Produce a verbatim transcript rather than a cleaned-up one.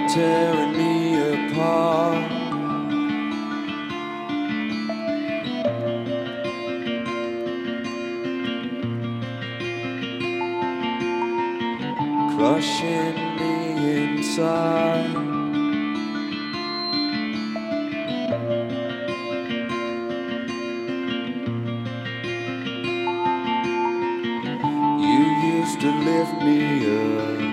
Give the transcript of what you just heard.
tearing me apart. Crushing me inside. You used to lift me up.